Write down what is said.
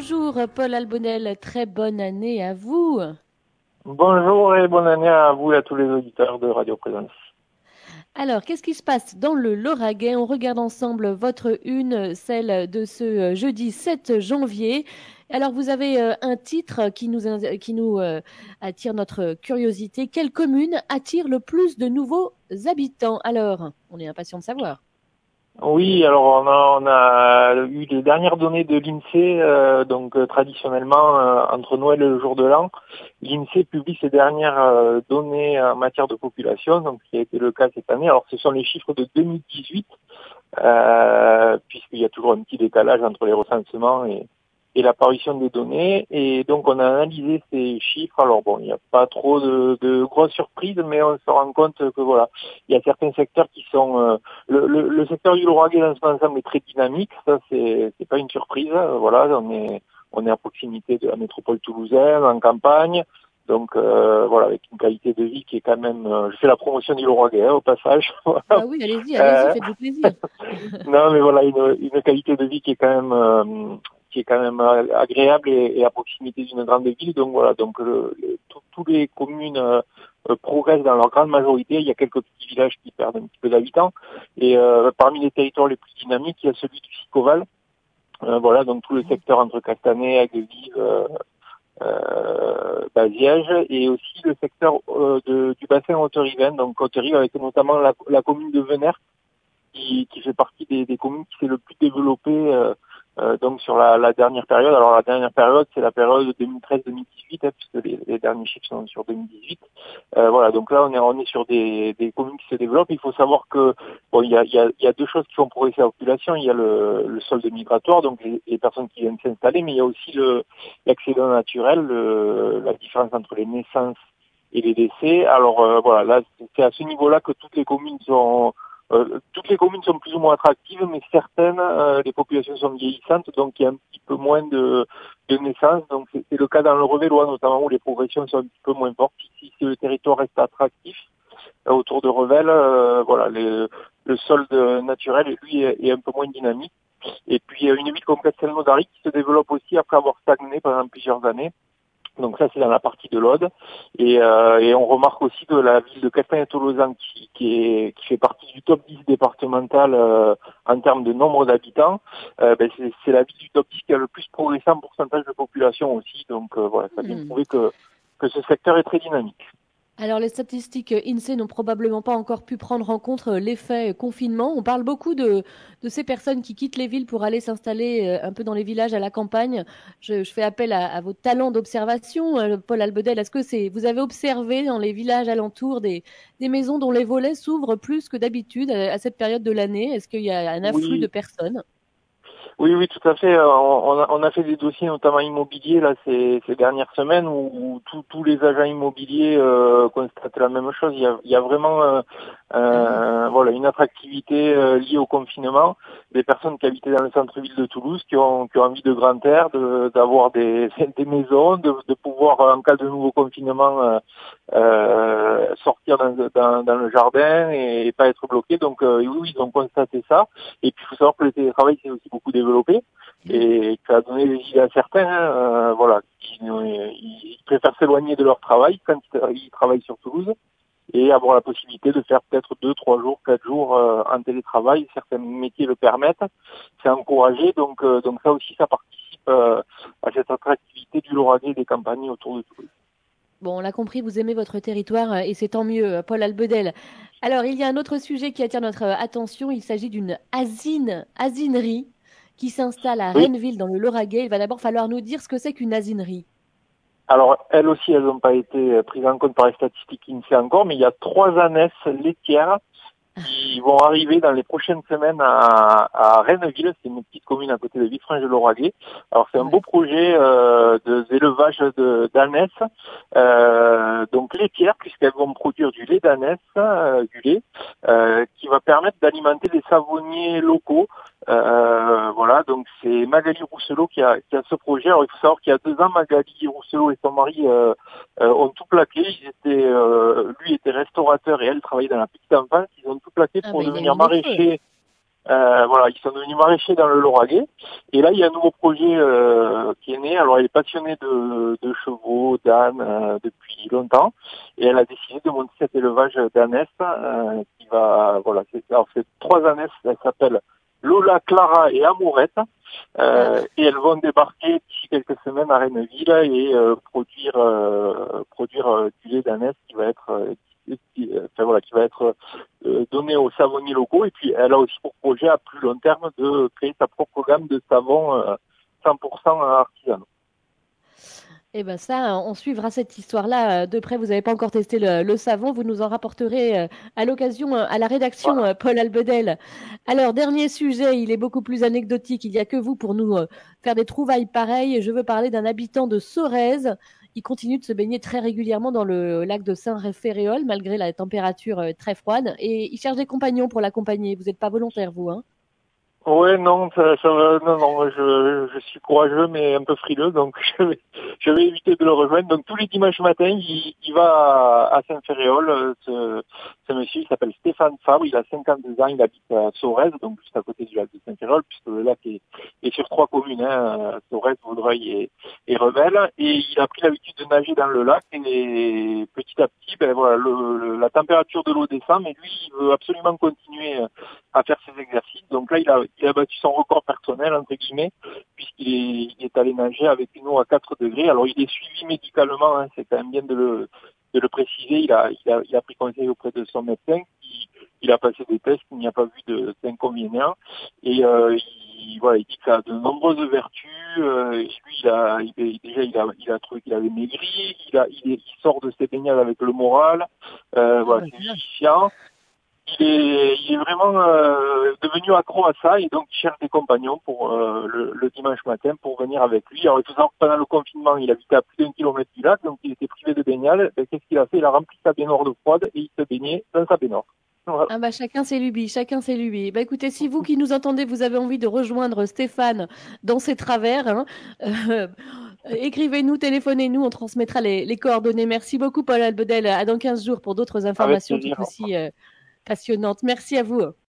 Bonjour Paul Albonnel, très bonne année à vous. Bonjour et bonne année à vous et à tous les auditeurs de Radio Présence. Alors, qu'est-ce qui se passe dans le Lauragais? On regarde ensemble votre une, celle de ce jeudi 7 janvier. Alors, vous avez un titre qui nous attire notre curiosité. Quelle commune attire le plus de nouveaux habitants? Alors, on est impatient de savoir. Oui, alors on a eu les dernières données de l'INSEE, traditionnellement entre Noël et le jour de l'an, l'INSEE publie ses dernières données en matière de population, donc ce qui a été le cas cette année. Alors ce sont les chiffres de 2018, puisqu'il y a toujours un petit décalage entre les recensements et l'apparition des données. Et donc on a analysé ces chiffres. Alors bon, il n'y a pas trop de grosses surprises, mais on se rend compte que voilà, il y a certains secteurs qui sont le secteur du Lauragais dans son ensemble est très dynamique. Ça c'est pas une surprise. Voilà, on est à proximité de la métropole toulousaine, en campagne. Donc voilà, avec une qualité de vie qui est quand même. Je fais la promotion du Lauragais au passage. Voilà. Ah oui, allez-y, Euh, faites-vous plaisir. non, mais voilà, une qualité de vie qui est quand même agréable et à proximité d'une grande ville. Donc voilà, donc tous les communes progressent dans leur grande majorité. Il y a quelques petits villages qui perdent un petit peu d'habitants. Et parmi les territoires les plus dynamiques, il y a celui du Sicoval. Voilà, donc tout le secteur entre Castanet, Aiguevive, Baziège, et aussi le secteur du bassin Haute-Rivaine, donc Haute-Rive avec notamment la commune de Venères qui fait partie des communes qui s'est le plus développée donc sur la dernière période. Alors la dernière période, c'est la période 2013-2018, puisque les derniers chiffres sont sur 2018. Voilà, donc là on est sur des communes qui se développent. Il faut savoir que bon, il y a deux choses qui font progresser la population. Il y a le solde migratoire, donc les personnes qui viennent s'installer, mais il y a aussi l'accident naturel, la différence entre les naissances et les décès. Alors voilà, là c'est à ce niveau-là que toutes les communes sont plus ou moins attractives, mais certaines, les populations sont vieillissantes, donc il y a un petit peu moins de naissances. Donc c'est le cas dans le Revellois notamment, où les progressions sont un petit peu moins fortes. Si le territoire reste attractif autour de Revel, voilà, le solde naturel, lui, est un peu moins dynamique. Et puis il y a une ville comme Castelnaudary qui se développe aussi après avoir stagné pendant plusieurs années. Donc ça, c'est dans la partie de l'Aude. Et on remarque aussi que la ville de Castagne-Tolosan, qui fait partie du top 10 départemental en termes de nombre d'habitants, c'est la ville du top 10 qui a le plus progressé en pourcentage de population aussi. Donc voilà, ça vient Hmm. prouver que ce secteur est très dynamique. Alors, les statistiques INSEE n'ont probablement pas encore pu prendre en compte l'effet confinement. On parle beaucoup de ces personnes qui quittent les villes pour aller s'installer un peu dans les villages, à la campagne. Je fais appel à vos talents d'observation, Paul Albedel. Est-ce que vous avez observé dans les villages alentours des maisons dont les volets s'ouvrent plus que d'habitude à cette période de l'année? Est-ce qu'il y a un afflux de Oui, personnes? oui, oui, tout à fait. On a fait des dossiers, notamment immobiliers, là, ces dernières semaines, où tous les agents immobiliers constatent la même chose. Il y a vraiment Ah oui. voilà, une attractivité liée au confinement. Des personnes qui habitaient dans le centre-ville de Toulouse, qui ont envie de grand air, d'avoir des maisons, de pouvoir, en cas de nouveau confinement, sortir dans le jardin et pas être bloqué. Donc oui, oui, ils ont constaté ça. Et puis il faut savoir que le télétravail s'est aussi beaucoup développé et que ça a donné des idées à certains, voilà, ils préfèrent s'éloigner de leur travail quand ils travaillent sur Toulouse et avoir la possibilité de faire peut-être 2, 3 jours, 4 jours en télétravail. Certains métiers le permettent, c'est encouragé. Donc ça aussi, ça participe à cette attractivité du Lauragais et des campagnes autour de Toulouse. Bon, on l'a compris, vous aimez votre territoire et c'est tant mieux, Paul Albedel. Alors, il y a un autre sujet qui attire notre attention. Il s'agit d'une asinerie qui s'installe à Oui. Renneville dans le Lauragais. Il va d'abord falloir nous dire ce que c'est qu'une asinerie. Alors, elles aussi, elles n'ont pas été prises en compte par les statistiques INSEE encore, mais il y a 3 ânesses laitières qui vont arriver dans les prochaines semaines à Renneville. C'est une petite commune à côté de Villefranche-de-Lauragais. Alors, c'est un beau Ouais. projet d'élevage d'ânesses, donc laitières, puisqu'elles vont produire du lait d'ânesse, du lait, qui va permettre d'alimenter des savonniers locaux. Voilà, donc c'est Magali Rousselot qui a ce projet. Alors il faut savoir qu'il y a 2 ans, Magali Rousselot et son mari ont tout plaqué. Lui était restaurateur et elle travaillait dans la petite enfance. Ils ont tout plaqué Ah pour bah, il a devenir eu les feux. maraîchers. Voilà, ils sont devenus maraîchers dans le Lauragais. Et là, il y a un nouveau projet qui est né. Alors, elle est passionnée de chevaux, d'ânes depuis longtemps, et elle a décidé de monter cet élevage d'ânesses qui va, voilà, c'est 3 ânesses. Elles s'appellent Lola, Clara et Amourette, Ah, et elles vont débarquer d'ici quelques semaines à Renneville et produire du lait d'ânesse qui va être enfin, voilà, qui va être donné aux savonniers locaux. Et puis, elle a aussi pour projet à plus long terme de créer sa propre gamme de savons 100% artisanaux. eh ben ça, on suivra cette histoire-là de près. Vous n'avez pas encore testé le savon, vous nous en rapporterez à l'occasion à la rédaction, Voilà. Paul Albedel. Alors, dernier sujet, il est beaucoup plus anecdotique. Il n'y a que vous pour nous faire des trouvailles pareilles. Je veux parler d'un habitant de Sorèze. Il continue de se baigner très régulièrement dans le lac de Saint-Référéol, malgré la température très froide. Et il cherche des compagnons pour l'accompagner. Vous n'êtes pas volontaire, vous, hein? Ouais, non, non, non, je suis courageux mais un peu frileux, donc je vais éviter de le rejoindre. Donc tous les dimanches matin, il va à Saint-Féréol. Ce monsieur, il s'appelle Stéphane Fabre, il a 52 ans, il habite à Sorèze, donc juste à côté du lac de Saint-Féréol, puisque le lac est sur 3 communes, hein, Sorèze, Vaudreuil et Revel. Et il a pris l'habitude de nager dans le lac, et petit à petit, ben voilà, la température de l'eau descend, mais lui, il veut absolument continuer à faire ses exercices. Donc là, il a battu son record personnel, entre guillemets, il est allé nager avec une eau à 4 degrés. Alors, il est suivi médicalement, hein, c'est quand même bien de le préciser. Il a pris conseil auprès de son médecin. Il a passé des tests, il n'y a pas vu d'inconvénients. Et voilà, il dit que ça a de nombreuses vertus. Et lui, déjà, il a trouvé qu'il avait maigri. Il sort de ses baignades avec le moral. Ah Voilà, ben c'est voilà. vivifiant. Il est vraiment devenu accro à ça, et donc il cherche des compagnons pour le dimanche matin pour venir avec lui. Alors il faut savoir que pendant le confinement, il habitait à plus d'1 kilomètre du lac, donc il était privé de baignade. Ben, qu'est-ce qu'il a fait? Il a rempli sa baignoire d'eau froide et il se baignait dans sa baignoire. Voilà. Ah bah chacun ses lubies, chacun ses lubies. Bah écoutez, si vous qui nous entendez, vous avez envie de rejoindre Stéphane dans ses travers, hein, euh, écrivez-nous, téléphonez-nous, on transmettra les coordonnées. Merci beaucoup Paul Albedel. À dans 15 jours pour d'autres Avec informations tout plaisir. aussi passionnantes. Merci à vous.